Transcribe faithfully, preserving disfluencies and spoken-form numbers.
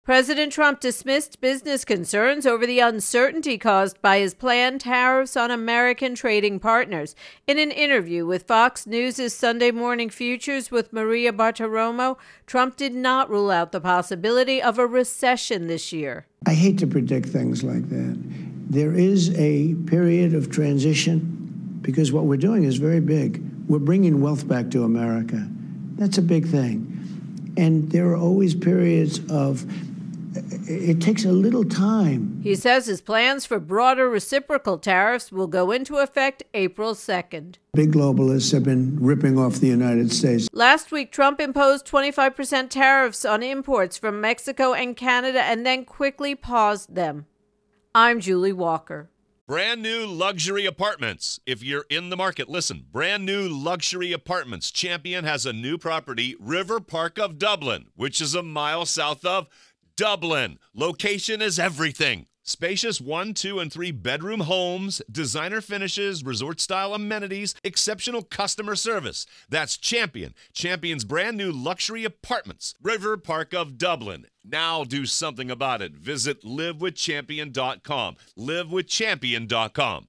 President Trump dismissed business concerns over the uncertainty caused by his planned tariffs on American trading partners. In an interview with Fox News' Sunday Morning Futures with Maria Bartiromo, Trump did not rule out the possibility of a recession this year. I hate to predict things like that. There is a period of transition because what we're doing is very big. We're bringing wealth back to America. That's a big thing. And there are always periods of it takes a little time. He says his plans for broader reciprocal tariffs will go into effect April second. Big globalists have been ripping off the United States. Last week, Trump imposed twenty-five percent tariffs on imports from Mexico and Canada and then quickly paused them. I'm Julie Walker. Brand new luxury apartments. If you're in the market, listen. Brand new luxury apartments. Champion has a new property, River Park of Dublin, which is a mile south of Dublin. Location is everything. Spacious one, two, and three bedroom homes, designer finishes, resort-style amenities, exceptional customer service. That's Champion. Champion's brand new luxury apartments, River Park of Dublin. Now do something about it. Visit live with champion dot com. live with champion dot com.